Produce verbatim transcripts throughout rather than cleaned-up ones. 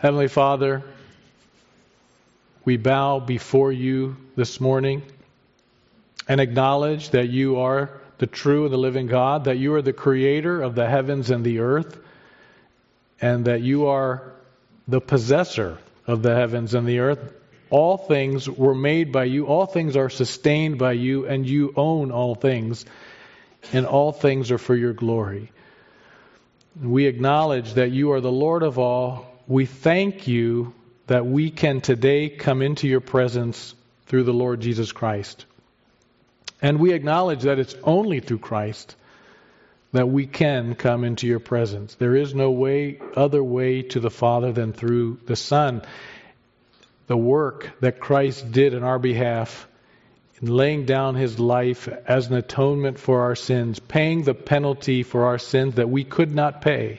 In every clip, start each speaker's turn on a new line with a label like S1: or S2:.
S1: Heavenly Father, we bow before you this morning and acknowledge that you are the true and the living God, that you are the creator of the heavens and the earth, and that you are the possessor of the heavens and the earth. All things were made by you, all things are sustained by you, and you own all things, and all things are for your glory. We acknowledge that you are the Lord of all. We thank you that we can today come into your presence through the Lord Jesus Christ. And we acknowledge that it's only through Christ that we can come into your presence. There is no way, other way to the Father than through the Son. The work that Christ did in our behalf, in laying down his life as an atonement for our sins, paying the penalty for our sins that we could not pay.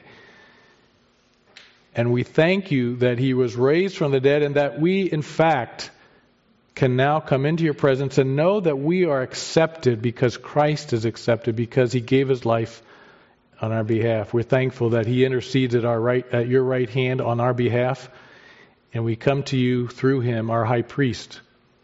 S1: And we thank you that he was raised from the dead and that we, in fact, can now come into your presence and know that we are accepted because Christ is accepted, because he gave his life on our behalf. We're thankful that he intercedes at our right, at your right hand on our behalf, and we come to you through him, our high priest.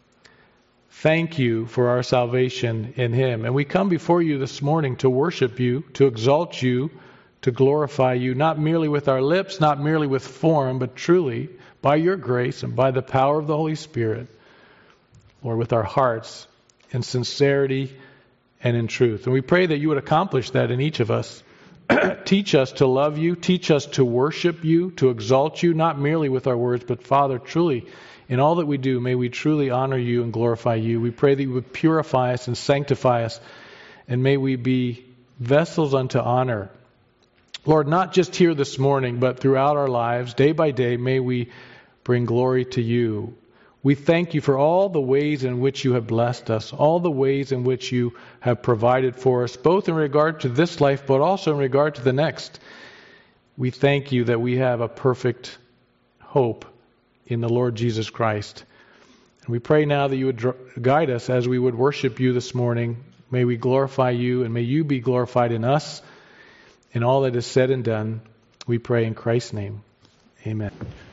S1: Thank you for our salvation in him. And we come before you this morning to worship you, to exalt you, to glorify you, not merely with our lips, not merely with form, but truly by your grace and by the power of the Holy Spirit, or with our hearts in sincerity and in truth. And we pray that you would accomplish that in each of us. Teach us to love you. Teach us to worship you, to exalt you, not merely with our words, but Father, truly, in all that we do, may we truly honor you and glorify you. We pray that you would purify us and sanctify us, and may we be vessels unto honor. Lord, not just here this morning, but throughout our lives, day by day, may we bring glory to you. We thank you for all the ways in which you have blessed us, all the ways in which you have provided for us, both in regard to this life, but also in regard to the next. We thank you that we have a perfect hope in the Lord Jesus Christ. And we pray now that you would guide us as we would worship you this morning. May we glorify you, and may you be glorified in us, in all that is said and done. We pray in Christ's name. Amen.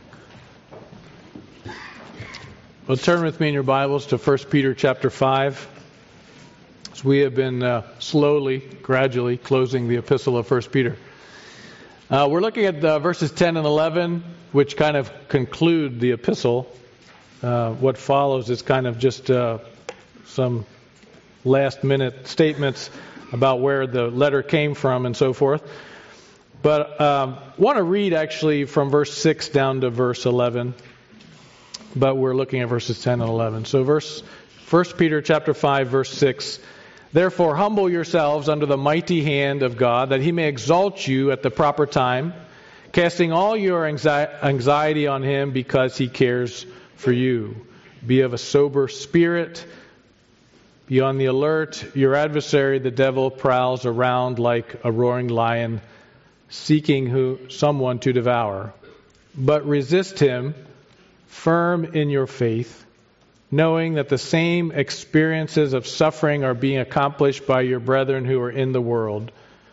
S1: Well, turn with me in your Bibles to First Peter chapter five. As we have been uh, slowly, gradually closing the epistle of First Peter. Uh, we're looking at uh, verses ten and eleven, which kind of conclude the epistle. Uh, what follows is kind of just uh, some last-minute statements about where the letter came from and so forth. But I um, want to read actually from verse six down to verse eleven. But we're looking at verses ten and eleven. So verse First Peter chapter five, verse six. Therefore humble yourselves under the mighty hand of God, that he may exalt you at the proper time, casting all your anxiety on him because he cares for you. Be of a sober spirit. Be on the alert. Your adversary, the devil, prowls around like a roaring lion, seeking who someone to devour. But resist him, firm in your faith, knowing that the same experiences of suffering are being accomplished by your brethren who are in the world.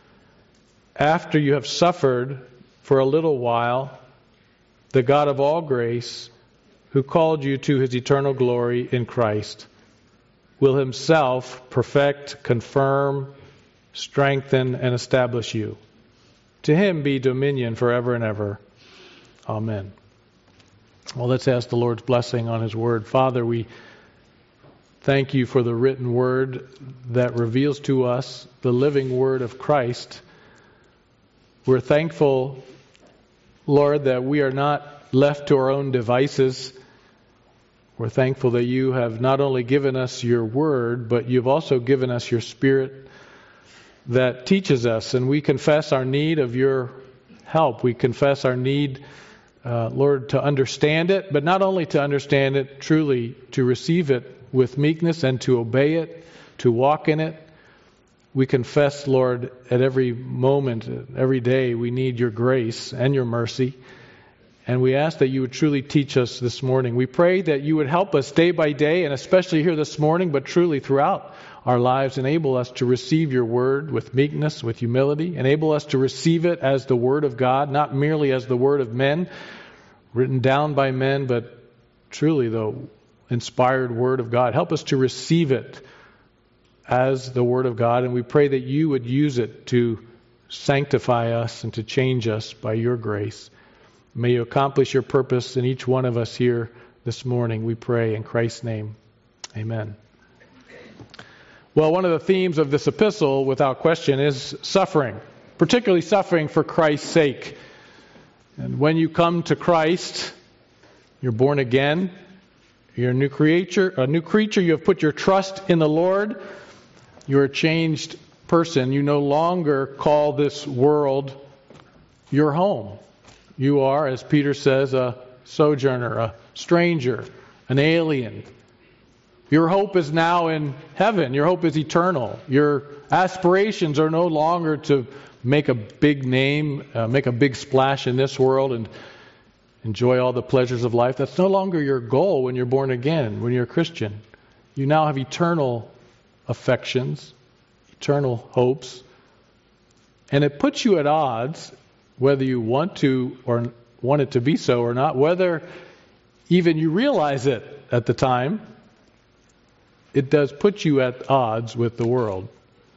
S1: After you have suffered for a little while, the God of all grace, who called you to his eternal glory in Christ, will himself perfect, confirm, strengthen, and establish you. To him be dominion forever and ever. Amen. Well, let's ask the Lord's blessing on his word. Father, we thank you for the written word that reveals to us the living word of Christ. We're thankful, Lord, that we are not left to our own devices. We're thankful that you have not only given us your word, but you've also given us your Spirit that teaches us. And we confess our need of your help. We confess our need, uh, Lord, to understand it, but not only to understand it, truly to receive it with meekness and to obey it, to walk in it. We confess, Lord, at every moment, every day, we need your grace and your mercy. And we ask that you would truly teach us this morning. We pray that you would help us day by day, and especially here this morning, but truly throughout our lives, enable us to receive your word with meekness, with humility. Enable us to receive it as the word of God, not merely as the word of men. written down by men, but truly the inspired Word of God. Help us to receive it as the Word of God, and we pray that you would use it to sanctify us and to change us by your grace. May you accomplish your purpose in each one of us here this morning, we pray in Christ's name. Amen. Well, one of the themes of this epistle, without question, is suffering, particularly suffering for Christ's sake. And when you come to Christ, you're born again, you're a new creature, a new creature, you have put your trust in the Lord, you're a changed person. You no longer call this world your home. You are, as Peter says, a sojourner, a stranger, an alien. Your hope is now in heaven. Your hope is eternal. Your aspirations are no longer to make a big name, uh, make a big splash in this world and enjoy all the pleasures of life. That's no longer your goal when you're born again, when you're a Christian. You now have eternal affections, eternal hopes. And it puts you at odds, whether you want to or want it to be so or not, whether even you realize it at the time, it does put you at odds with the world.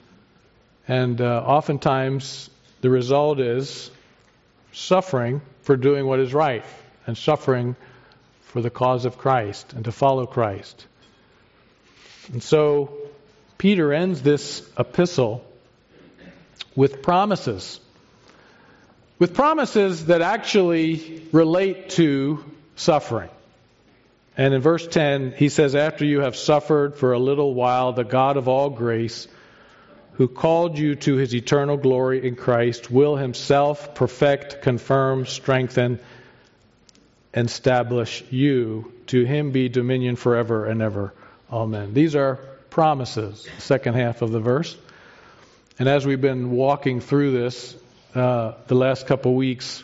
S1: And uh, oftentimes the result is suffering for doing what is right and suffering for the cause of Christ and to follow Christ. And so Peter ends this epistle with promises. With promises that actually relate to suffering. And in verse ten, he says, after you have suffered for a little while, the God of all grace, who called you to his eternal glory in Christ, will himself perfect, confirm, strengthen, and establish you. To him be dominion forever and ever. Amen. These are promises, the second half of the verse. And as we've been walking through this uh, the last couple weeks,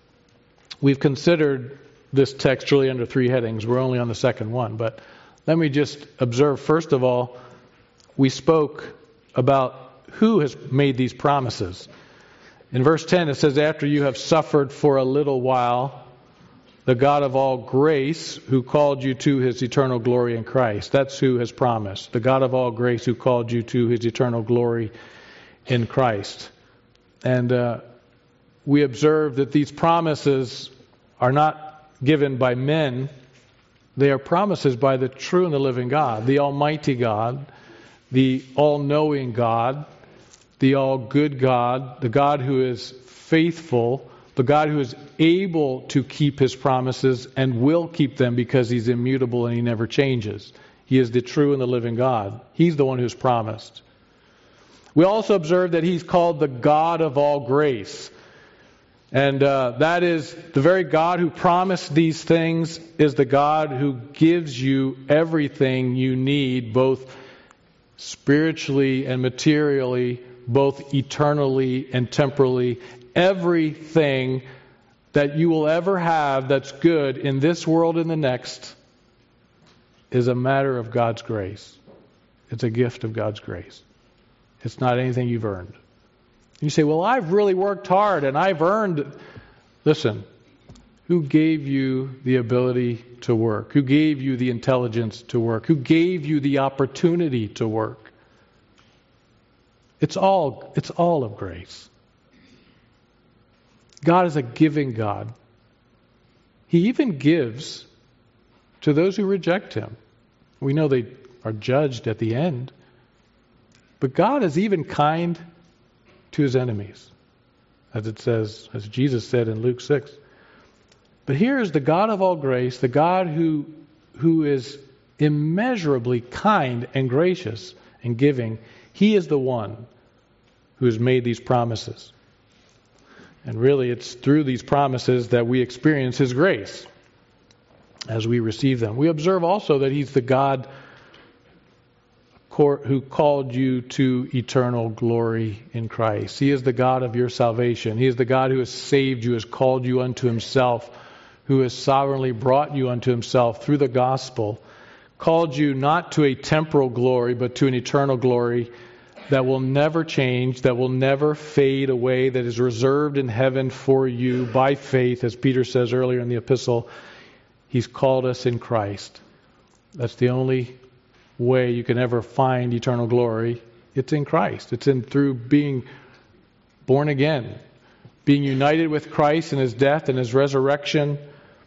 S1: we've considered this text really under three headings. We're only on the second one. But let me just observe, first of all, we spoke about who has made these promises. In verse ten, it says, after you have suffered for a little while, the God of all grace, who called you to his eternal glory in Christ. That's who has promised. The God of all grace, who called you to his eternal glory in Christ. And uh, we observe that these promises are not given by men. They are promises by the true and the living God, the Almighty God, the all-knowing God, the all-good God, the God who is faithful, the God who is able to keep his promises and will keep them because he's immutable and he never changes. He is the true and the living God. He's the one who's promised. We also observe that he's called the God of all grace. And uh, that is the very God who promised these things is the God who gives you everything you need, both spiritually and materially, both eternally and temporally. Everything that you will ever have that's good in this world and the next is a matter of God's grace. It's a gift of God's grace. It's not anything you've earned. You say, well, I've really worked hard and I've earned... Listen, who gave you the ability to work? Who gave you the intelligence to work? Who gave you the opportunity to work? It's all, it's all of grace. God is a giving God. He even gives to those who reject him. We know they are judged at the end. But God is even kind to his enemies, as it says, as Jesus said in Luke six. But here is the God of all grace, the God who who is immeasurably kind and gracious and giving. He is the one who has made these promises. And really it's through these promises that we experience his grace as we receive them. We observe also that he's the God who called you to eternal glory in Christ. He is the God of your salvation. He is the God who has saved you, has called you unto himself, who has sovereignly brought you unto himself through the gospel, called you not to a temporal glory, but to an eternal glory that will never change, that will never fade away, that is reserved in heaven for you by faith, as Peter says earlier in the epistle. He's called us in Christ. That's the only way you can ever find eternal glory. It's in Christ. It's in through being born again, being united with Christ in His death and His resurrection.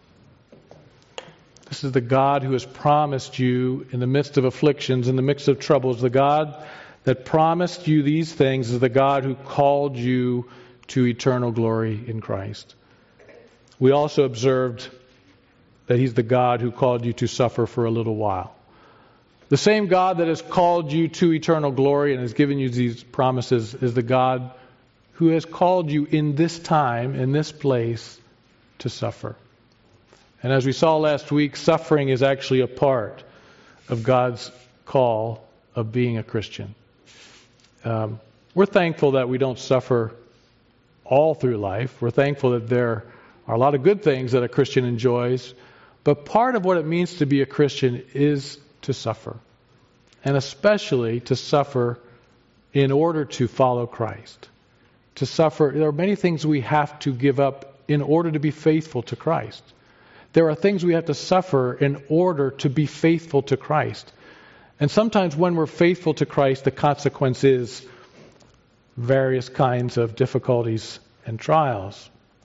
S1: This is the God who has promised you in the midst of afflictions, in the midst of troubles. The God that promised you these things is the God who called you to eternal glory in Christ. We also observed that He's the God who called you to suffer for a little while. The same God that has called you to eternal glory and has given you these promises is the God who has called you in this time, in this place, to suffer. And as we saw last week, suffering is actually a part of God's call of being a Christian. Um, we're thankful that we don't suffer all through life. We're thankful that there are a lot of good things that a Christian enjoys. But part of what it means to be a Christian is to suffer. And especially to suffer in order to follow Christ. To suffer, there are many things we have to give up in order to be faithful to Christ. There are things we have to suffer in order to be faithful to Christ. And sometimes when we're faithful to Christ, the consequence is various kinds of difficulties and trials.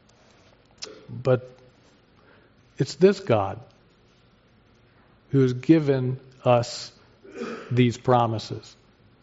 S1: But it's this God who has given us these promises.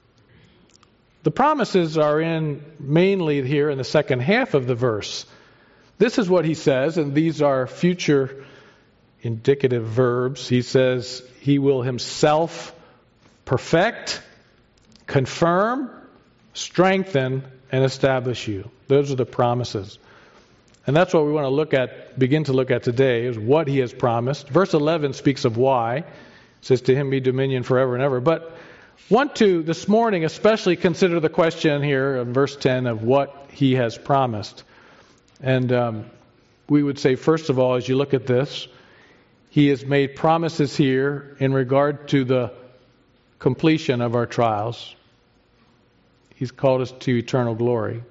S1: The promises are in mainly here in the second half of the verse. This is what he says, and these are future indicative verbs. He says He will Himself perfect, confirm, strengthen, and establish you. Those are the promises. And that's what we want to look at, begin to look at today, is what He has promised. Verse eleven speaks of why. It says, to Him be dominion forever and ever. But want to, this morning, especially consider the question here in verse ten of what He has promised. And um, we would say, first of all, as you look at this, He has made promises here in regard to the completion of our trials. He's called us to eternal glory.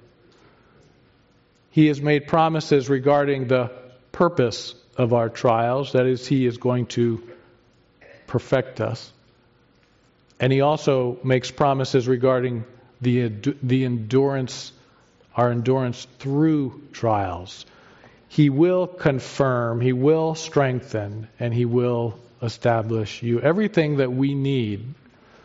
S1: He has made promises regarding the purpose of our trials. That is, He is going to perfect us. And He also makes promises regarding the the endurance, our endurance through trials. He will confirm, He will strengthen, and He will establish you. Everything that we need,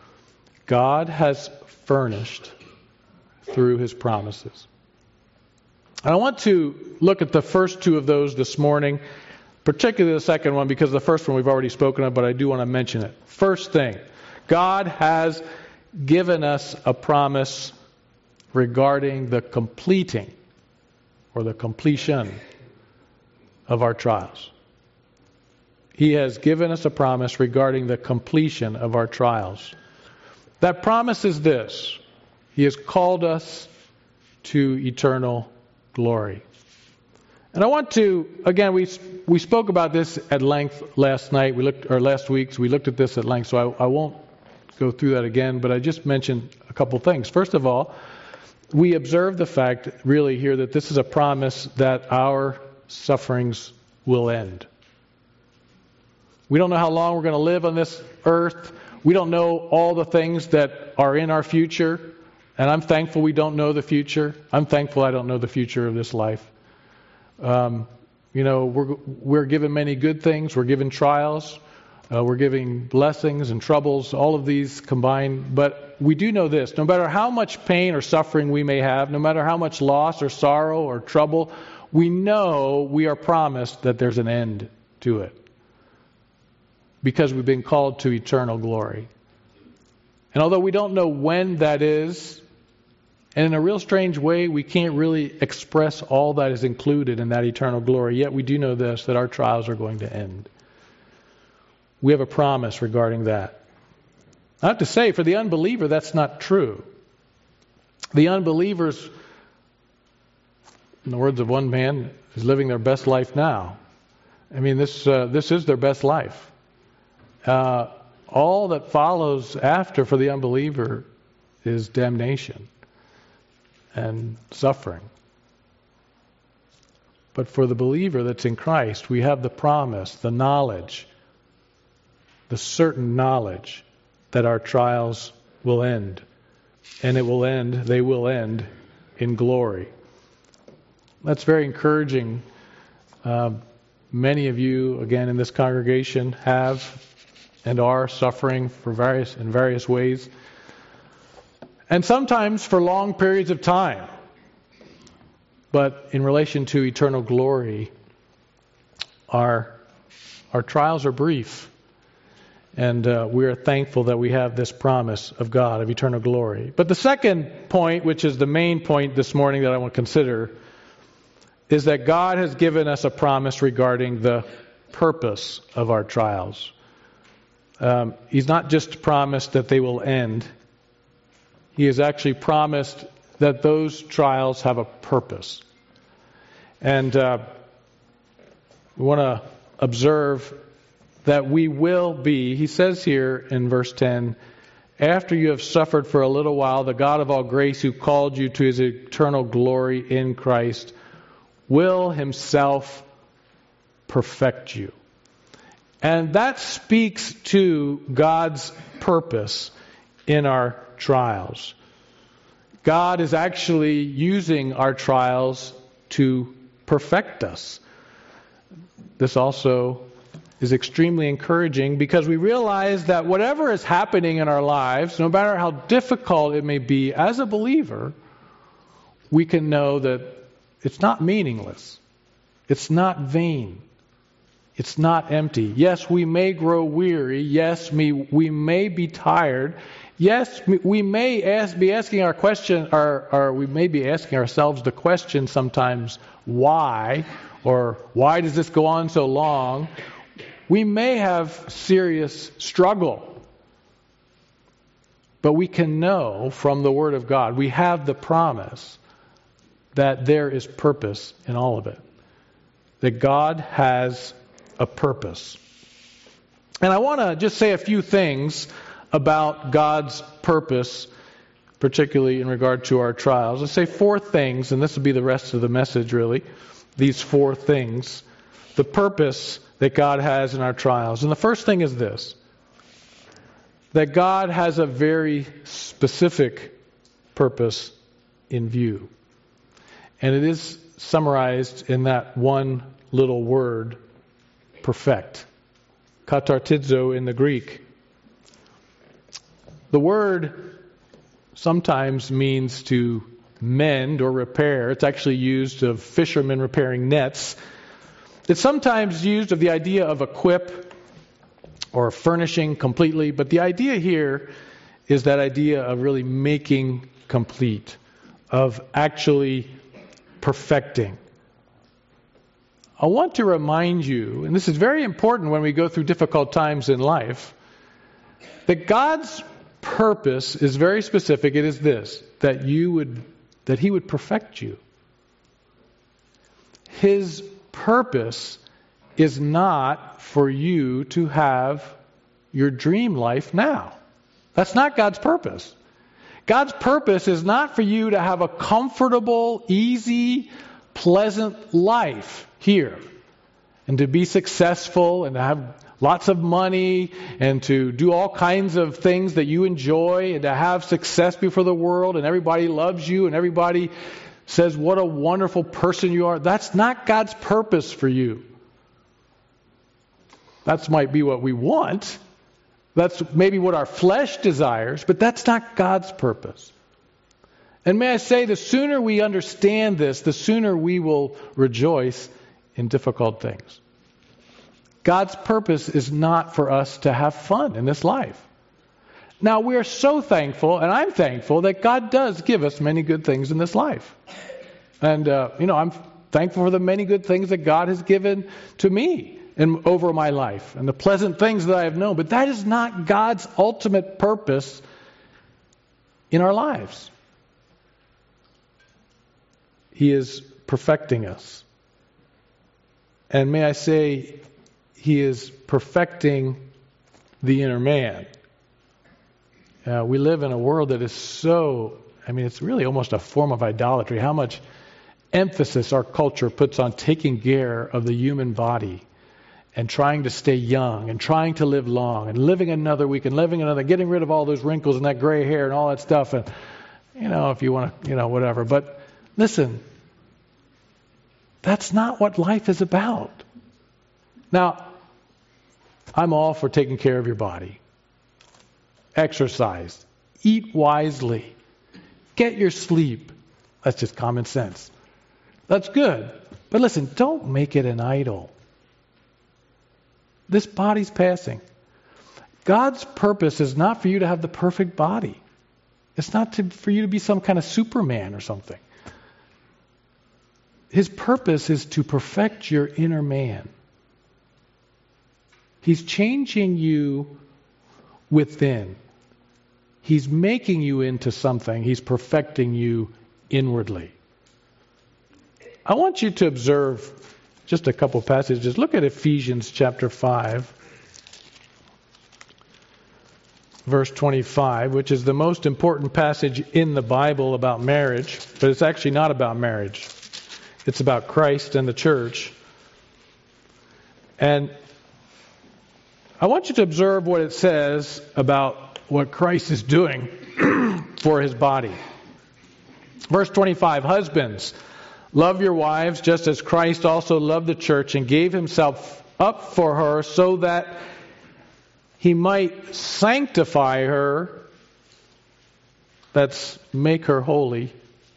S1: God has furnished through His promises. And I want to look at the first two of those this morning, particularly the second one, because the first one we've already spoken of, but I do want to mention it. First thing, God has given us a promise regarding the completing or the completion of our trials. He has given us a promise regarding the completion of our trials. That promise is this: He has called us to eternal glory. And I want to, again, we we spoke about this at length last night, we looked, or last week, so we looked at this at length, so I, I won't go through that again, but I just mentioned a couple things. First of all, we observe the fact, really here, that this is a promise that our sufferings will end. We don't know how long we're going to live on this earth. We don't know all the things that are in our future. And I'm thankful we don't know the future. I'm thankful I don't know the future of this life. Um, you know, we're we're given many good things. We're given trials. Uh, we're given blessings and troubles, all of these combined. But we do know this: no matter how much pain or suffering we may have, no matter how much loss or sorrow or trouble, we know we are promised that there's an end to it, because we've been called to eternal glory. And although we don't know when that is, and in a real strange way, we can't really express all that is included in that eternal glory, yet we do know this, that our trials are going to end. We have a promise regarding that. I have to say, for the unbeliever, that's not true. The unbelievers, in the words of one man, is living their best life now. I mean, this uh, this is their best life. Uh, all that follows after for the unbeliever is damnation and suffering. But for the believer that's in Christ, we have the promise, the knowledge, the certain knowledge that our trials will end. And it will end, they will end in glory. That's very encouraging. Uh, many of you, again, in this congregation have and are suffering for various in various ways. And sometimes for long periods of time. But in relation to eternal glory, our our trials are brief. And uh, we are thankful that we have this promise of God, of eternal glory. But the second point, which is the main point this morning that I want to consider, is that God has given us a promise regarding the purpose of our trials. Um, he's not just promised that they will end. He has actually promised that those trials have a purpose. And uh, we want to observe that we will be, he says here in verse ten, after you have suffered for a little while, the God of all grace who called you to his eternal glory in Christ will himself perfect you. And that speaks to God's purpose in our trials. God is actually using our trials to perfect us. This also is extremely encouraging because we realize that whatever is happening in our lives, no matter how difficult it may be, as a believer, we can know that it's not meaningless. It's not vain. It's not empty. Yes, we may grow weary. Yes, we, we may be tired. Yes, we may ask, be asking our question, or, or we may be asking ourselves the question sometimes, why? Or why does this go on so long? We may have serious struggle. But we can know from the Word of God, we have the promise that there is purpose in all of it. That God has a purpose. And I want to just say a few things about God's purpose, particularly in regard to our trials. Let's say four things, and this will be the rest of the message really. These four things. The purpose that God has in our trials. And the first thing is this. That God has a very specific purpose in view. And it is summarized in that one little word, perfect. Katartizo in the Greek. The word sometimes means to mend or repair. It's actually used of fishermen repairing nets. It's sometimes used of the idea of equip or furnishing completely, but the idea here is that idea of really making complete, of actually perfecting. I want to remind you, and this is very important when we go through difficult times in life, that God's purpose is very specific. It is this, that you would, that He would perfect you. His purpose is not for you to have your dream life now. That's not God's purpose. God's purpose is not for you to have a comfortable, easy, pleasant life here and to be successful and to have lots of money and to do all kinds of things that you enjoy and to have success before the world and everybody loves you and everybody says what a wonderful person you are. That's not God's purpose for you. That might be what we want. That's maybe what our flesh desires, but that's not God's purpose. And may I say, the sooner we understand this, the sooner we will rejoice in difficult things. God's purpose is not for us to have fun in this life. Now, we are so thankful, and I'm thankful, that God does give us many good things in this life. And, uh, you know, I'm thankful for the many good things that God has given to me and over my life and the pleasant things that I have known. But that is not God's ultimate purpose in our lives. He is perfecting us. And may I say, He is perfecting the inner man. Uh, we live in a world that is so, I mean, it's really almost a form of idolatry. How much emphasis our culture puts on taking care of the human body and trying to stay young and trying to live long and living another week and living another, getting rid of all those wrinkles and that gray hair and all that stuff. And, you know, if you want to, you know, whatever. But listen, that's not what life is about. Now, I'm all for taking care of your body. Exercise. Eat wisely. Get your sleep. That's just common sense. That's good. But listen, don't make it an idol. This body's passing. God's purpose is not for you to have the perfect body. It's not to, for you to be some kind of Superman or something. His purpose is to perfect your inner man. He's changing you within. He's making you into something. He's perfecting you inwardly. I want you to observe just a couple passages. Look at Ephesians chapter five, verse twenty-five, which is the most important passage in the Bible about marriage, but it's actually not about marriage. It's about Christ and the church. And I want you to observe what it says about what Christ is doing for his body. Verse twenty-five, husbands, love your wives just as Christ also loved the church and gave himself up for her so that he might sanctify her, that's make her holy,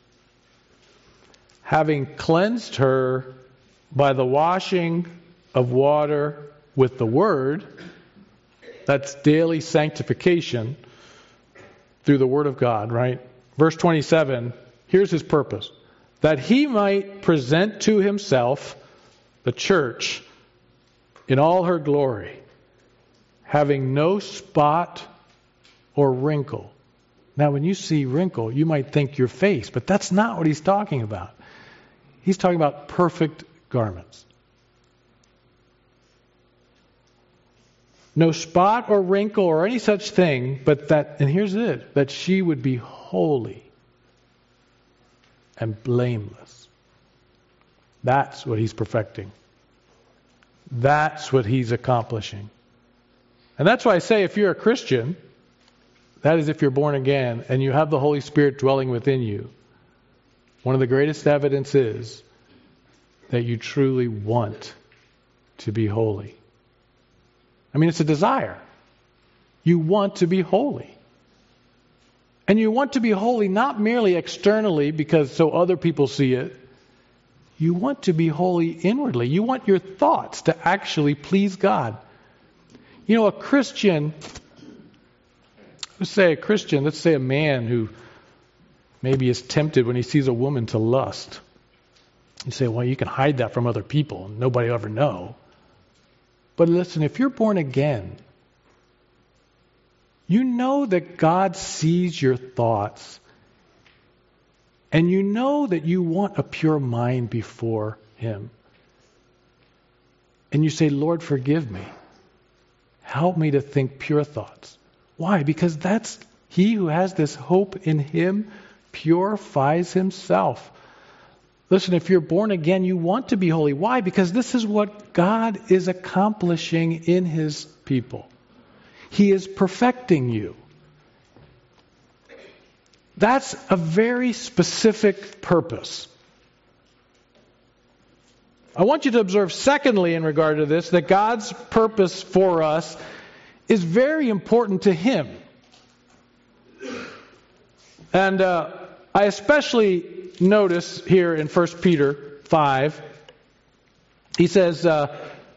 S1: having cleansed her by the washing of water with the word. That's daily sanctification through the Word of God, right? Verse twenty-seven, here's his purpose. That he might present to himself the church in all her glory, having no spot or wrinkle. Now, when you see wrinkle, you might think your face, but that's not what he's talking about. He's talking about perfect garments. No spot or wrinkle or any such thing, but that, and here's it, that she would be holy and blameless. That's what he's perfecting. That's what he's accomplishing. And that's why I say if you're a Christian, that is if you're born again and you have the Holy Spirit dwelling within you, one of the greatest evidence is that you truly want to be holy. I mean, it's a desire. You want to be holy. And you want to be holy not merely externally because so other people see it. You want to be holy inwardly. You want your thoughts to actually please God. You know, a Christian, let's say a Christian, let's say a man who maybe is tempted when he sees a woman to lust. You say, well, you can hide that from other people and nobody will ever know. But listen, if you're born again, you know that God sees your thoughts. And you know that you want a pure mind before him. And you say, Lord, forgive me. Help me to think pure thoughts. Why? Because that's he who has this hope in him purifies himself. Listen, if you're born again, you want to be holy. Why? Because this is what God is accomplishing in his people. He is perfecting you. That's a very specific purpose. I want you to observe, secondly, in regard to this, that God's purpose for us is very important to him. And uh, I especially notice here in First Peter five, he says, uh,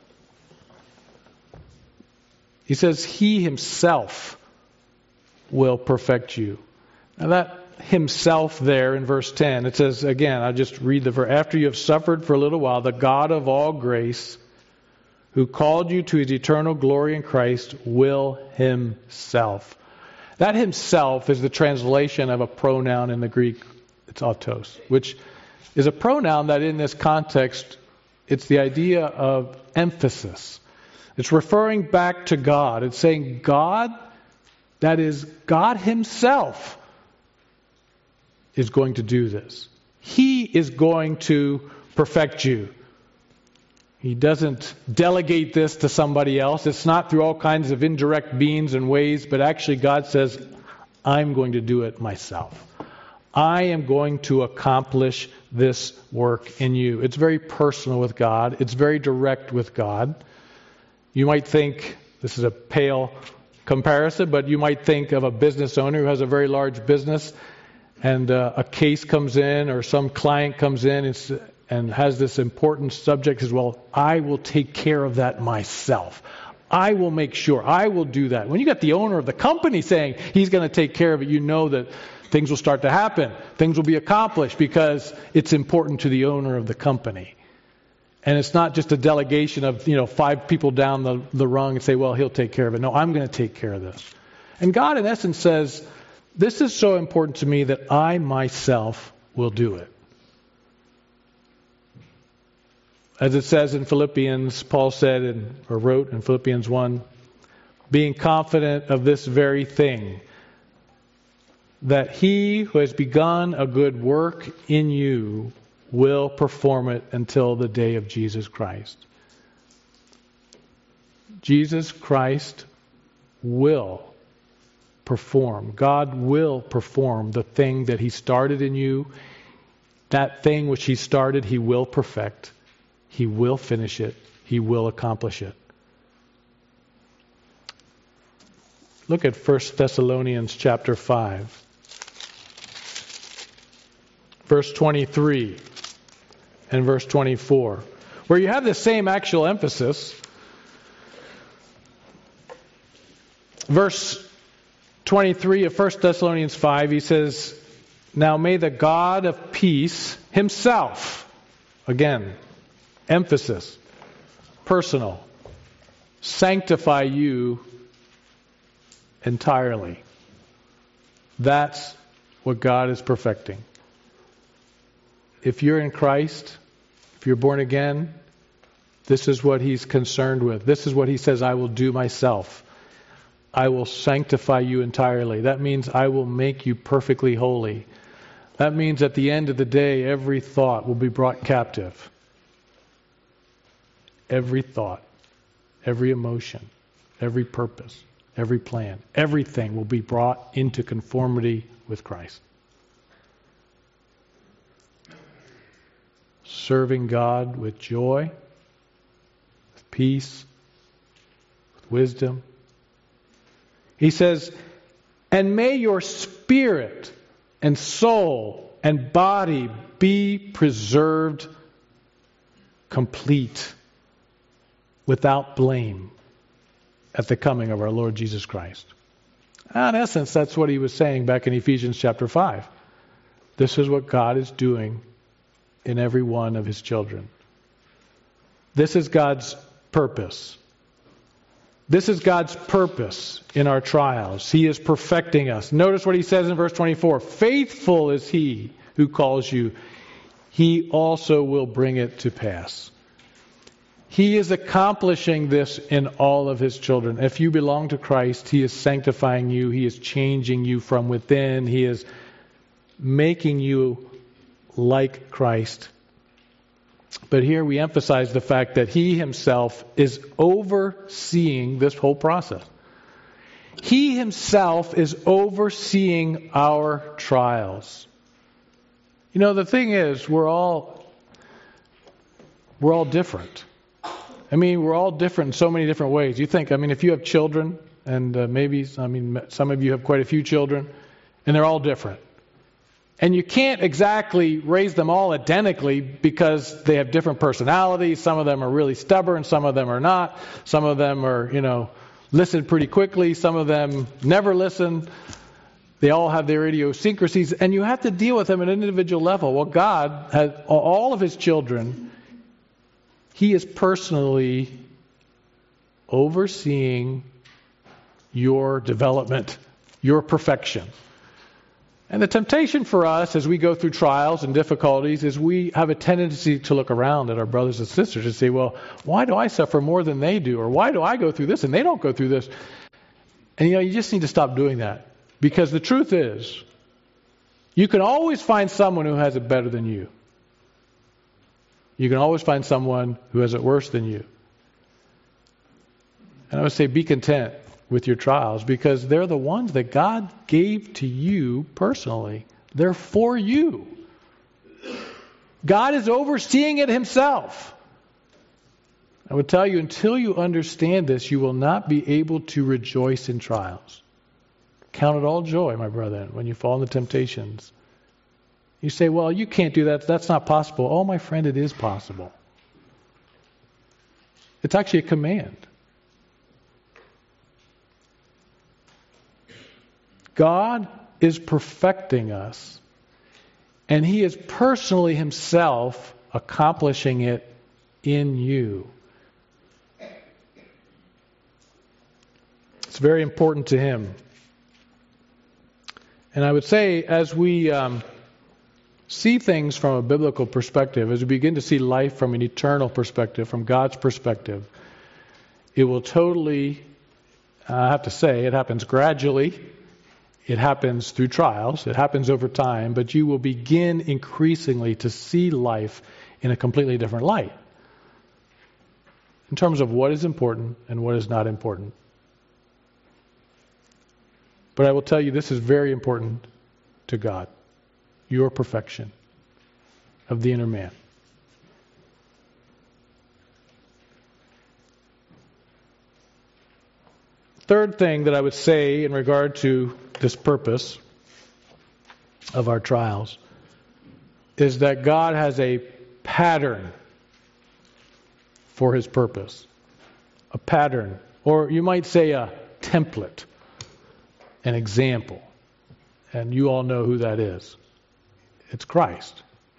S1: he says, he himself will perfect you. Now that himself there in verse ten, it says, again, I'll just read the verse. After you have suffered for a little while, the God of all grace, who called you to his eternal glory in Christ, will himself. That himself is the translation of a pronoun in the Greek. It's autos, which is a pronoun that in this context, it's the idea of emphasis. It's referring back to God. It's saying God, That is, God himself is going to do this. He is going to perfect you. He doesn't delegate this to somebody else. It's not through all kinds of indirect means and ways, but actually God says, I'm going to do it myself. I am going to accomplish this work in you. It's very personal with God. It's very direct with God. You might think, this is a pale comparison, but you might think of a business owner who has a very large business, and uh, a case comes in or some client comes in and, and has this important subject as well. I will take care of that myself. I will make sure. I will do that. When you got the owner of the company saying he's going to take care of it, you know that things will start to happen. Things will be accomplished because it's important to the owner of the company. And it's not just a delegation of, you know, five people down the, the rung and say, well, he'll take care of it. No, I'm going to take care of this. And God, in essence, says, this is so important to me that I myself will do it. As it says in Philippians, Paul said in, or wrote in Philippians one, being confident of this very thing, that he who has begun a good work in you will perform it until the day of Jesus Christ. Jesus Christ will perform. God will perform the thing that he started in you. That thing which he started, he will perfect. He will finish it. He will accomplish it. Look at First Thessalonians chapter five. Verse twenty-three and verse twenty-four, where you have the same actual emphasis. Verse twenty-three of First Thessalonians five, he says, now may the God of peace himself, again, emphasis, personal, sanctify you entirely. That's what God is perfecting. If you're in Christ, if you're born again, this is what he's concerned with. This is what he says, I will do myself. I will sanctify you entirely. That means I will make you perfectly holy. That means at the end of the day, every thought will be brought captive. Every thought, every emotion, every purpose, every plan, everything will be brought into conformity with Christ. Serving God with joy, with peace, with wisdom. He says, and may your spirit and soul and body be preserved complete, without blame, at the coming of our Lord Jesus Christ. In essence, that's what he was saying back in Ephesians chapter five. This is what God is doing in every one of his children. This is God's purpose. This is God's purpose in our trials. He is perfecting us. Notice what he says in verse twenty-four. Faithful is he who calls you. He also will bring it to pass. He is accomplishing this in all of his children. If you belong to Christ, he is sanctifying you. He is changing you from within. He is making you like Christ. But here we emphasize the fact that he himself is overseeing this whole process. He himself is overseeing our trials. You know, the thing is, we're all we're all different. I mean, we're all different in so many different ways. You think, I mean, if you have children, and uh, maybe, I mean, some of you have quite a few children, and they're all different. And you can't exactly raise them all identically because they have different personalities. Some of them are really stubborn. Some of them are not. Some of them are, you know, listen pretty quickly. Some of them never listen. They all have their idiosyncrasies. And you have to deal with them at an individual level. Well, God has all of his children. He is personally overseeing your development, your perfection. And the temptation for us as we go through trials and difficulties is we have a tendency to look around at our brothers and sisters and say, well, why do I suffer more than they do? Or why do I go through this and they don't go through this? And you know, you just need to stop doing that. Because the truth is, you can always find someone who has it better than you. You can always find someone who has it worse than you. And I would say be content with your trials because they're the ones that God gave to you personally. They're for you. God is overseeing it himself. I would tell you, until you understand this, you will not be able to rejoice in trials. Count it all joy, my brethren, when you fall into temptations. You say, well, you can't do that. That's not possible. Oh, my friend, it is possible. It's actually a command. God is perfecting us, and he is personally himself accomplishing it in you. It's very important to him. And I would say as we um, see things from a biblical perspective, as we begin to see life from an eternal perspective, from God's perspective, it will totally, I have to say, it happens gradually. It happens through trials. It happens over time. But you will begin increasingly to see life in a completely different light in terms of what is important and what is not important. But I will tell you, this is very important to God. Your perfection of the inner man. Third thing that I would say in regard to this purpose of our trials is that God has a pattern for his purpose. A pattern. Or you might say a template. An example. And you all know who that is. It's Christ.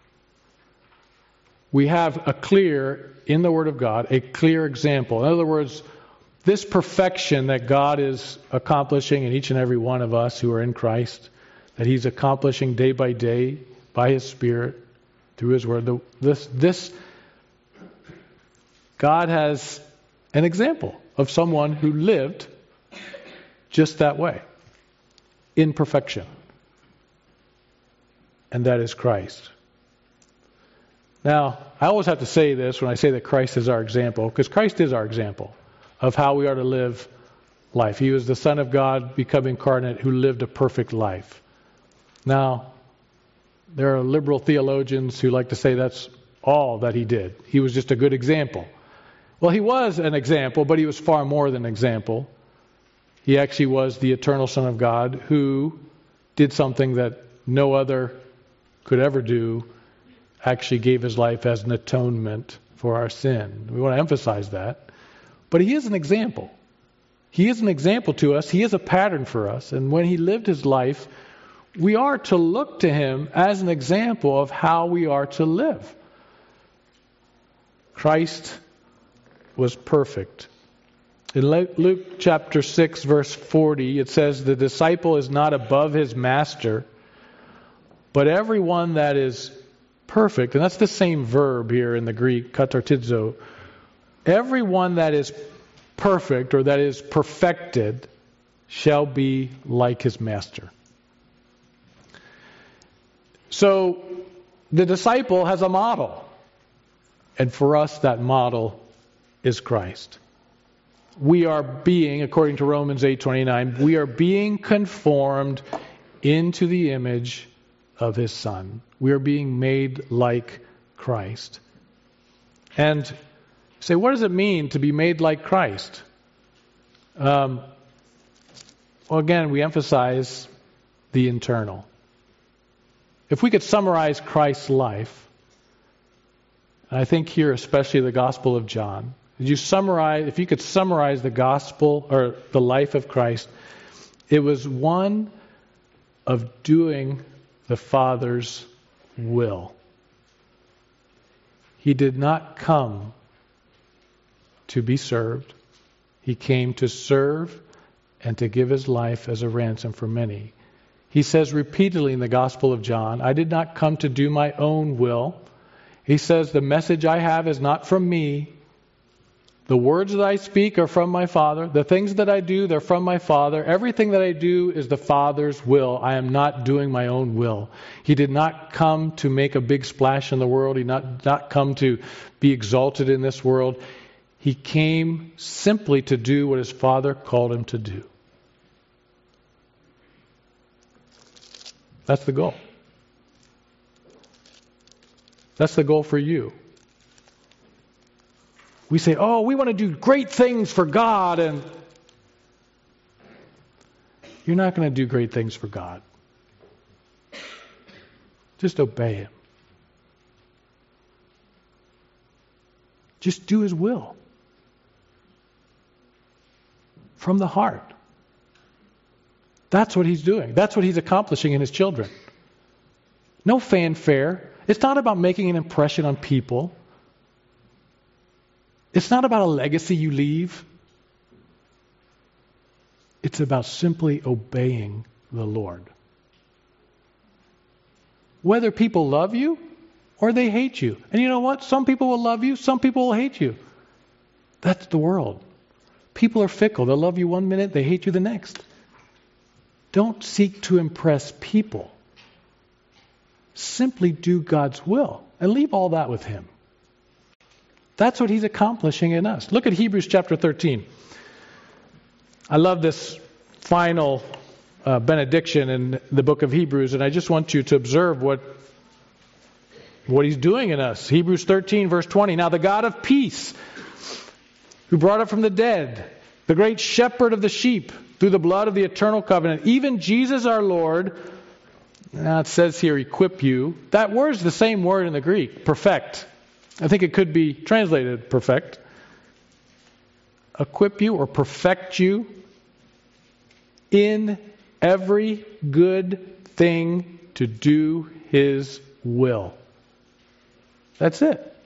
S1: We have a clear, in the Word of God, a clear example. In other words, this perfection that God is accomplishing in each and every one of us who are in Christ, that he's accomplishing day by day by his Spirit through his Word, the, this, this, God has an example of someone who lived just that way. In perfection. And that is Christ. Now, I always have to say this when I say that Christ is our example, because Christ is our example of how we are to live life. He was the Son of God become incarnate who lived a perfect life. Now, there are liberal theologians who like to say that's all that he did. He was just a good example. Well, he was an example, but he was far more than an example. He actually was the eternal Son of God who did something that no other could ever do, actually gave his life as an atonement for our sin. We want to emphasize that. But he is an example. He is an example to us. He is a pattern for us. And when he lived his life, we are to look to him as an example of how we are to live. Christ was perfect. In Luke chapter six, verse forty, it says, the disciple is not above his master, but everyone that is perfect, and that's the same verb here in the Greek, katartizo, everyone that is perfect or that is perfected shall be like his master. So the disciple has a model, and for us that model is Christ. We are being, according to Romans eight twenty-nine, we are being conformed into the image of his Son. We are being made like Christ. And say, what does it mean to be made like Christ? Um, well, again, we emphasize the internal. If we could summarize Christ's life, and I think here especially the Gospel of John, Did you summarize, if you could summarize the gospel or the life of Christ, it was one of doing the Father's will. He did not come to be served. He came to serve and to give his life as a ransom for many. He says repeatedly in the Gospel of John, I did not come to do my own will. He says the message I have is not from me, The words that I speak are from my Father. The things that I do, they're from my Father. Everything that I do is the Father's will. I am not doing my own will. He did not come to make a big splash in the world. He did not, not come to be exalted in this world. He came simply to do what his Father called him to do. That's the goal. That's the goal for you. We say, oh, we want to do great things for God, and you're not going to do great things for God. Just obey Him. Just do His will. From the heart. That's what He's doing. That's what He's accomplishing in His children. No fanfare. It's not about making an impression on people. It's not about a legacy you leave. It's about simply obeying the Lord. Whether people love you or they hate you. And you know what? Some people will love you, some people will hate you. That's the world. People are fickle. They'll love you one minute, they hate you the next. Don't seek to impress people. Simply do God's will and leave all that with Him. That's what He's accomplishing in us. Look at Hebrews chapter thirteen. I love this final uh, benediction in the book of Hebrews, and I just want you to observe what, what He's doing in us. Hebrews thirteen, verse twenty. Now the God of peace, who brought up from the dead, the great shepherd of the sheep, through the blood of the eternal covenant, even Jesus our Lord. Now it says here, equip you. That word's the same word in the Greek, perfect. I think it could be translated perfect. Equip you or perfect you in every good thing to do His will. That's it.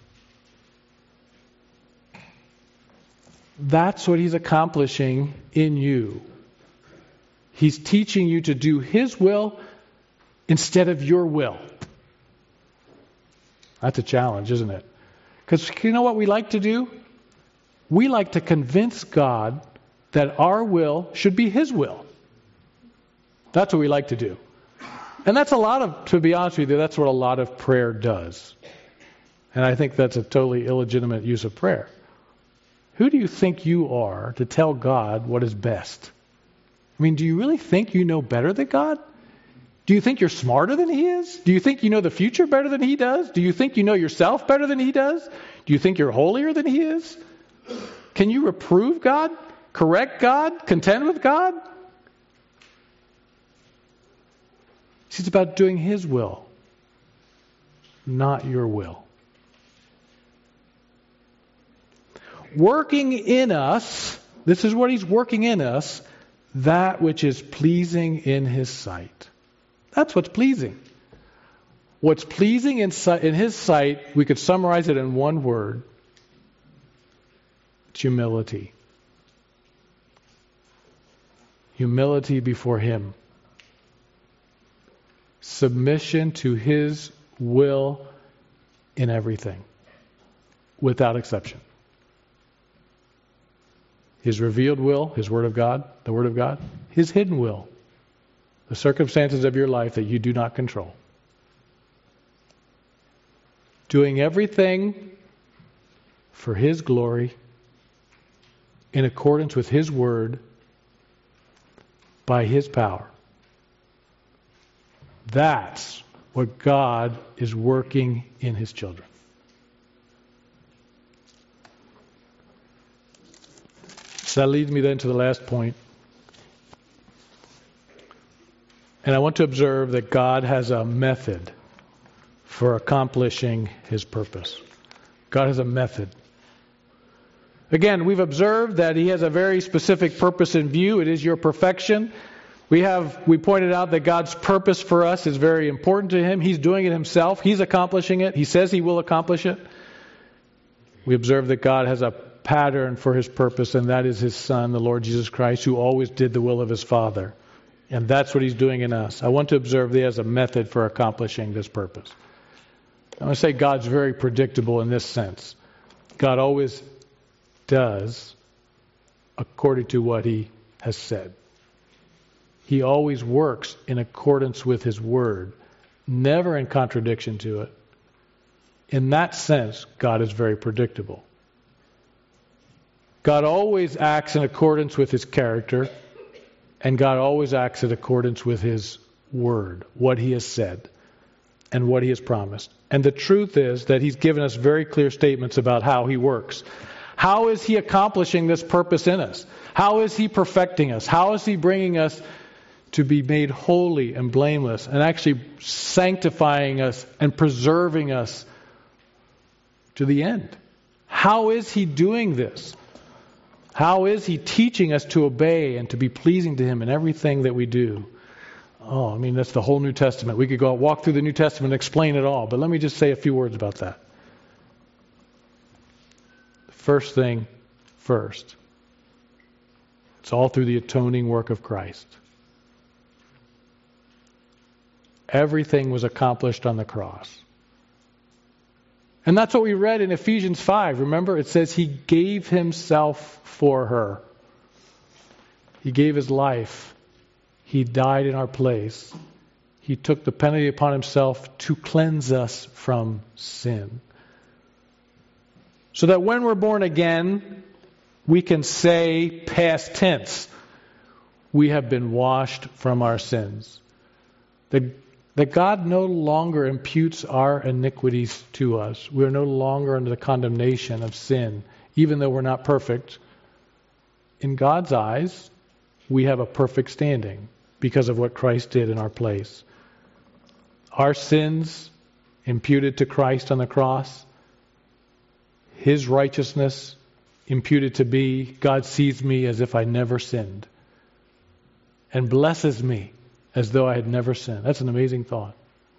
S1: That's what He's accomplishing in you. He's teaching you to do His will instead of your will. That's a challenge, isn't it? Because you know what we like to do? We like to convince God that our will should be His will. That's what we like to do. And that's a lot of, to be honest with you, that's what a lot of prayer does. And I think that's a totally illegitimate use of prayer. Who do you think you are to tell God what is best? I mean, do you really think you know better than God? Do you think you're smarter than He is? Do you think you know the future better than He does? Do you think you know yourself better than He does? Do you think you're holier than He is? Can you reprove God? Correct God? Contend with God? See, it's about doing His will, not your will. Working in us, this is what He's working in us, that which is pleasing in His sight. That's what's pleasing. What's pleasing in, in His sight, we could summarize it in one word. It's humility. Humility before Him. Submission to His will in everything, without exception. His revealed will, His Word of God, the Word of God. His hidden will, the circumstances of your life that you do not control. Doing everything for His glory, in accordance with His Word, by His power. That's what God is working in His children. So that leads me then to the last point. And I want to observe that God has a method for accomplishing His purpose. God has a method. Again, we've observed that He has a very specific purpose in view. It is your perfection. We have, we pointed out that God's purpose for us is very important to Him. He's doing it Himself. He's accomplishing it. He says He will accomplish it. We observe that God has a pattern for His purpose, and that is His Son, the Lord Jesus Christ, who always did the will of His Father. And that's what He's doing in us. I want to observe that He has a method for accomplishing this purpose. I want to say God's very predictable in this sense. God always does according to what he has said. He always works in accordance with his word, never in contradiction to it. In that sense, God is very predictable. God always acts in accordance with his character, and God always acts in accordance with his word, what he has said, and what he has promised. And the truth is that he's given us very clear statements about how he works. How is he accomplishing this purpose in us? How is he perfecting us? How is he bringing us to be made holy and blameless, and actually sanctifying us and preserving us to the end? How is he doing this? How is he teaching us to obey and to be pleasing to him in everything that we do? Oh, I mean, that's the whole New Testament. We could go walk through the New Testament and explain it all, but let me just say a few words about that. First thing first. It's all through the atoning work of Christ. Everything was accomplished on the cross. And that's what we read in Ephesians five. Remember, it says he gave himself for her. He gave his life. He died in our place. He took the penalty upon himself to cleanse us from sin. So that when we're born again, we can say, past tense, we have been washed from our sins. That, that God no longer imputes our iniquities to us. We are no longer under the condemnation of sin, even though we're not perfect. In God's eyes, we have a perfect standing because of what Christ did in our place. Our sins imputed to Christ on the cross, his righteousness imputed to me. God sees me as if I never sinned and blesses me as though I had never sinned. That's an amazing thought.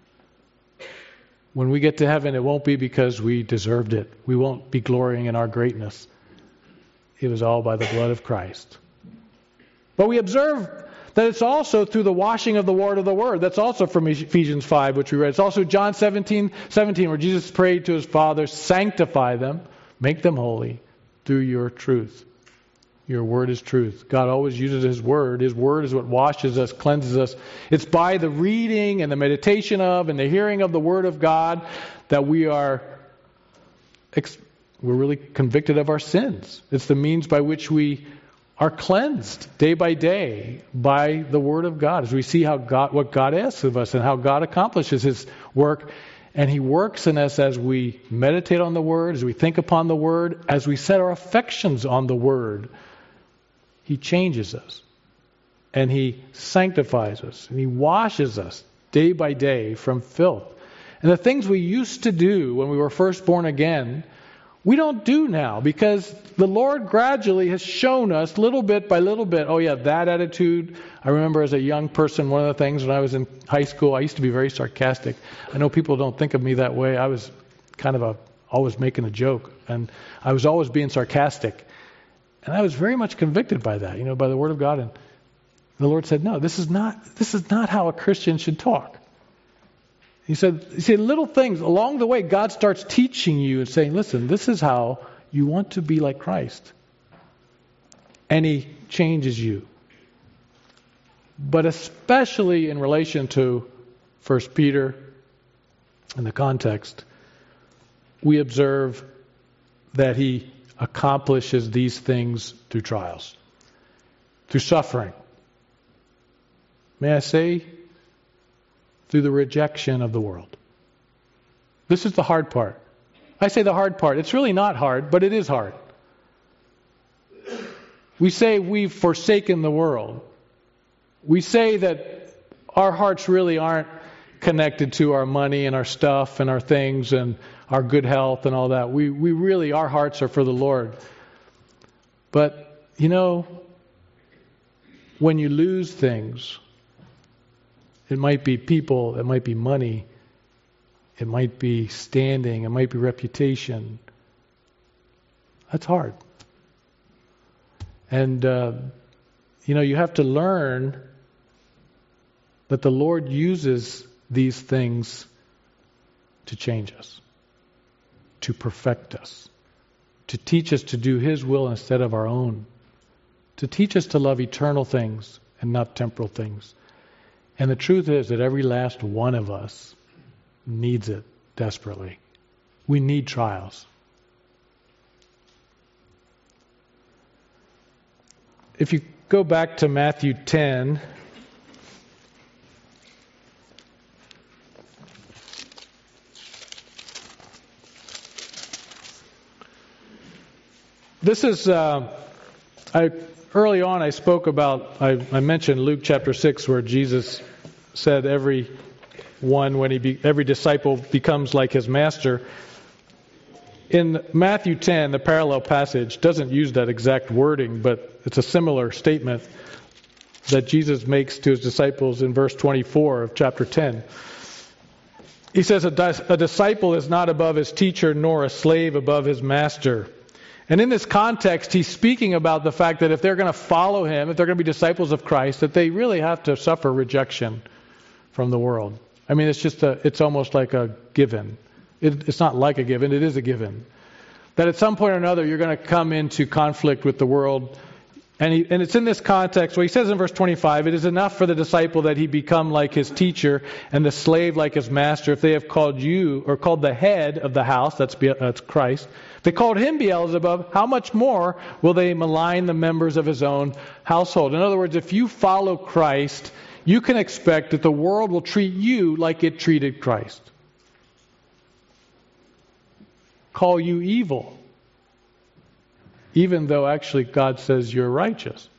S1: When we get to heaven, it won't be because we deserved it. We won't be glorying in our greatness. It was all by the blood of Christ. But we observe that it's also through the washing of the water of the Word. That's also from Ephesians five, which we read. It's also John seventeen, seventeen, where Jesus prayed to his Father, sanctify them, make them holy through your truth. Your Word is truth. God always uses his Word. His Word is what washes us, cleanses us. It's by the reading and the meditation of and the hearing of the Word of God that we are we're really convicted of our sins. It's the means by which we are cleansed day by day by the Word of God, as we see how God, what God asks of us and how God accomplishes his work. And he works in us as we meditate on the Word, as we think upon the Word, as we set our affections on the Word. He changes us, and he sanctifies us, and he washes us day by day from filth. And the things we used to do when we were first born again, we don't do now, because the Lord gradually has shown us little bit by little bit, oh yeah, that attitude. I remember as a young person, one of the things when I was in high school, I used to be very sarcastic. I know people don't think of me that way. I was kind of a, always making a joke, and I was always being sarcastic. And I was very much convicted by that, you know, by the Word of God. And the Lord said, no, this is not, this is not how a Christian should talk. He said, you see, little things along the way, God starts teaching you and saying, listen, this is how you want to be like Christ. And he changes you. But especially in relation to First Peter and the context, we observe that he accomplishes these things through trials, through suffering. May I say, through the rejection of the world. This is the hard part. I say the hard part. It's really not hard, but it is hard. We say we've forsaken the world. We say that our hearts really aren't connected to our money and our stuff and our things and our good health and all that. We we really, our hearts are for the Lord. But, you know, when you lose things, it might be people, it might be money, it might be standing, it might be reputation. That's hard. And, uh, you know, you have to learn that the Lord uses these things to change us, to perfect us, to teach us to do His will instead of our own, to teach us to love eternal things and not temporal things. And the truth is that every last one of us needs it desperately. We need trials. If you go back to Matthew ten, this is, uh, I early on I spoke about, I, I mentioned Luke chapter six, where Jesus said every one, when he be, every disciple becomes like his master. In Matthew ten, the parallel passage doesn't use that exact wording, but it's a similar statement that Jesus makes to his disciples in verse twenty-four of chapter ten. He says, a, di- a disciple is not above his teacher, nor a slave above his master. And in this context, he's speaking about the fact that if they're going to follow him, if they're going to be disciples of Christ, that they really have to suffer rejection from the world. I mean, it's just a, it's almost like a given. It, it's not like a given, it is a given. That at some point or another, you're going to come into conflict with the world. And, he, and it's in this context where he says in verse twenty-five, it is enough for the disciple that he become like his teacher and the slave like his master. If they have called you, or called the head of the house, that's, that's Christ, if they called him Beelzebub, how much more will they malign the members of his own household? In other words, if you follow Christ, you can expect that the world will treat you like it treated Christ. Call you evil, even though actually God says you're righteous.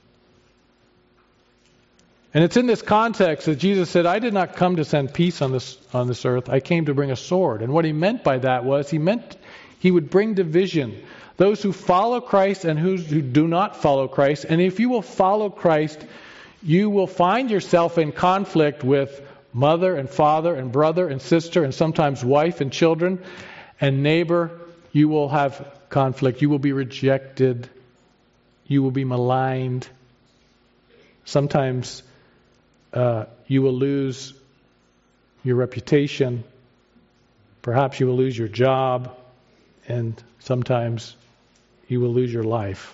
S1: And it's in this context that Jesus said, I did not come to send peace on this on this earth. I came to bring a sword. And what he meant by that was he meant he would bring division. Those who follow Christ and who, who do not follow Christ. And if you will follow Christ, you will find yourself in conflict with mother and father and brother and sister and sometimes wife and children and neighbor. You will have conflict. You will be rejected. You will be maligned. Sometimes uh, you will lose your reputation. Perhaps you will lose your job. And sometimes you will lose your life.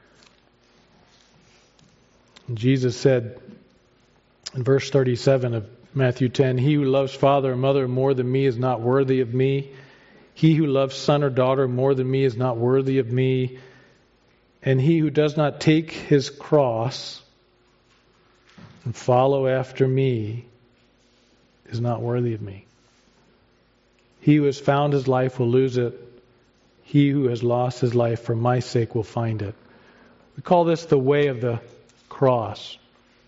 S1: And Jesus said in verse thirty-seven of Matthew ten, he who loves father or mother more than me is not worthy of me. He who loves son or daughter more than me is not worthy of me. And he who does not take his cross and follow after me is not worthy of me. He who has found his life will lose it. He who has lost his life for my sake will find it. We call this the way of the cross.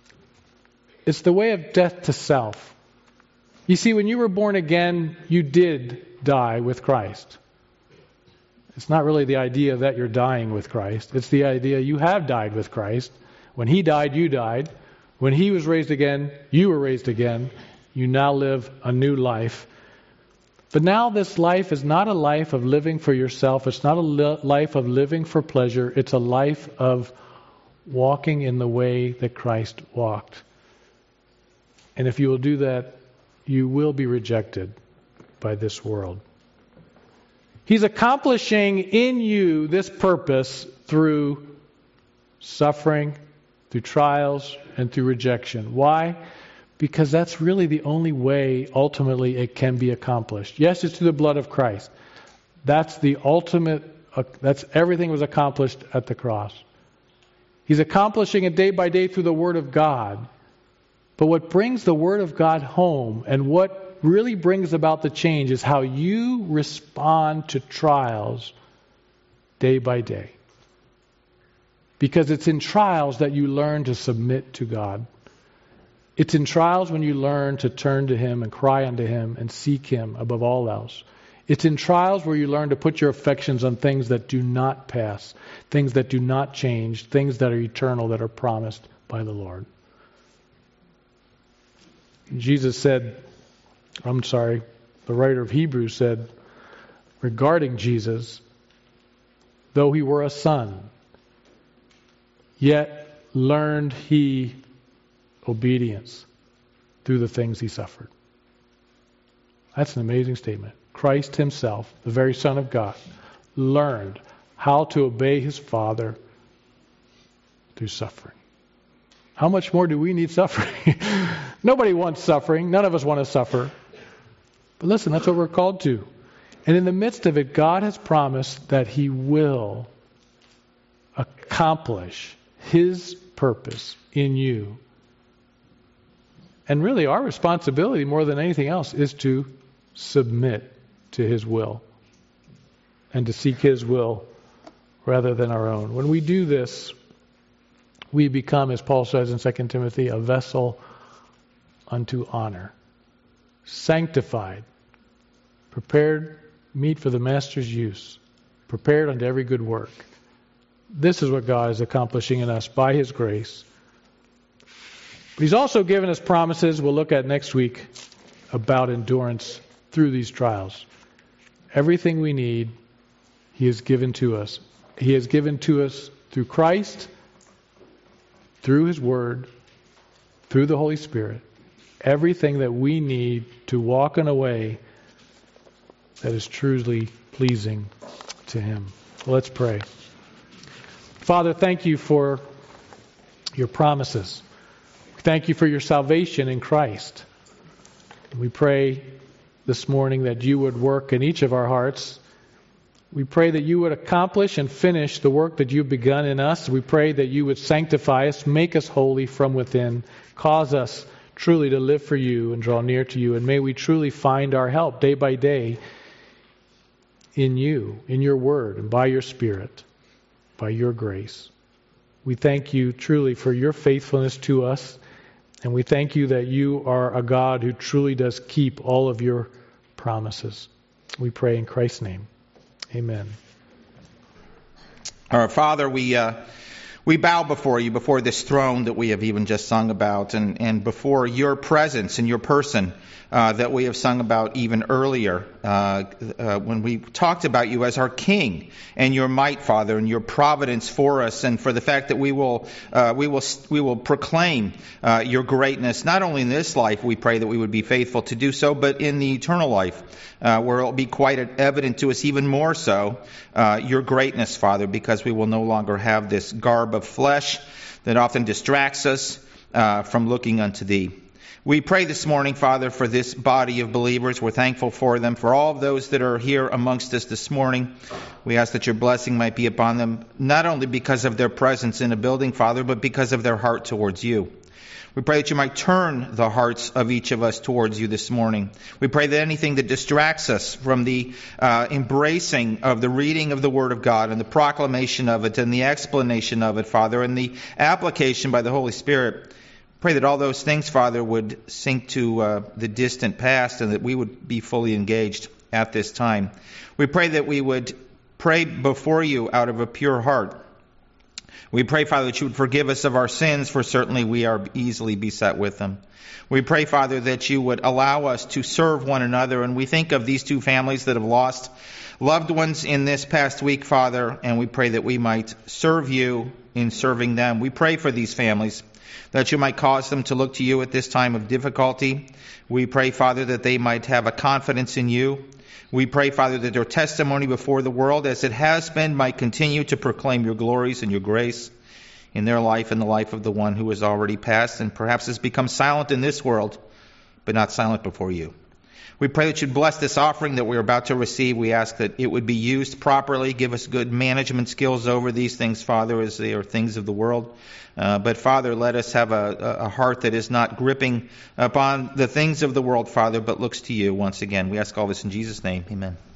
S1: It's the way of death to self. You see, when you were born again, you did die with Christ. It's not really the idea that you're dying with Christ. It's the idea you have died with Christ. When He died, you died. When He was raised again, you were raised again. You now live a new life. But now this life is not a life of living for yourself. It's not a li- life of living for pleasure. It's a life of walking in the way that Christ walked. And if you will do that, you will be rejected by this world. He's accomplishing in you this purpose through suffering, through trials, and through rejection. Why? Because that's really the only way ultimately it can be accomplished. Yes, it's through the blood of Christ. That's the ultimate, uh, that's everything was accomplished at the cross. He's accomplishing it day by day through the Word of God. But what brings the Word of God home and what really brings about the change is how you respond to trials day by day. Because it's in trials that you learn to submit to God. It's in trials when you learn to turn to Him and cry unto Him and seek Him above all else. It's in trials where you learn to put your affections on things that do not pass, things that do not change, things that are eternal, that are promised by the Lord. Jesus said, I'm sorry, the writer of Hebrews said regarding Jesus, though He were a son, yet learned He obedience through the things He suffered. That's an amazing statement. Christ Himself, the very Son of God, learned how to obey his Father through suffering. How much more do we need suffering? Nobody wants suffering. None of us want to suffer. But listen, that's what we're called to. And in the midst of it, God has promised that he will accomplish his purpose in you. And really, our responsibility more than anything else is to submit to his will and to seek his will rather than our own. When we do this, we become, as Paul says in Second Timothy, a vessel unto honor, sanctified, prepared meet for the master's use, prepared unto every good work. This is what God is accomplishing in us by his grace. But he's also given us promises we'll look at next week about endurance through these trials. Everything we need, he has given to us. He has given to us through Christ, through his word, through the Holy Spirit. Everything that we need to walk in a way that is truly pleasing to him. Well, let's pray. Father, thank you for your promises. Thank you for your salvation in Christ. We pray this morning that you would work in each of our hearts. We pray that you would accomplish and finish the work that you've begun in us. We pray that you would sanctify us, make us holy from within, cause us truly to live for you and draw near to you. And may we truly find our help day by day in you, in your word, and by your Spirit, by your grace. We thank you truly for your faithfulness to us. And we thank you that you are a God who truly does keep all of your promises. We pray in Christ's name. Amen.
S2: Our Father, we uh, we bow before you, before this throne that we have even just sung about, and, and before your presence and your person uh, that we have sung about even earlier uh, uh, when we talked about you as our King and your might, Father, and your providence for us, and for the fact that we will uh, we will we will proclaim uh, your greatness not only in this life. We pray that we would be faithful to do so, but in the eternal life, uh, where it will be quite evident to us even more so uh, your greatness, Father, because we will no longer have this garb of flesh that often distracts us uh, from looking unto thee. We pray this morning, Father, for this body of believers. We're thankful for them, for all of those that are here amongst us this morning. We ask that your blessing might be upon them, not only because of their presence in a building, Father, but because of their heart towards you. We pray that you might turn the hearts of each of us towards you this morning. We pray that anything that distracts us from the uh, embracing of the reading of the Word of God and the proclamation of it and the explanation of it, Father, and the application by the Holy Spirit, pray that all those things, Father, would sink to uh, the distant past and that we would be fully engaged at this time. We pray that we would pray before you out of a pure heart. We pray, Father, that you would forgive us of our sins, for certainly we are easily beset with them. We pray, Father, that you would allow us to serve one another. And we think of these two families that have lost loved ones in this past week, Father, and we pray that we might serve you in serving them. We pray for these families, that you might cause them to look to you at this time of difficulty. We pray, Father, that they might have a confidence in you. We pray, Father, that their testimony before the world, as it has been, might continue to proclaim your glories and your grace in their life and the life of the one who has already passed and perhaps has become silent in this world, but not silent before you. We pray that you'd bless this offering that we're about to receive. We ask that it would be used properly. Give us good management skills over these things, Father, as they are things of the world. Uh, but, Father, let us have a, a heart that is not gripping upon the things of the world, Father, but looks to you once again. We ask all this in Jesus' name. Amen.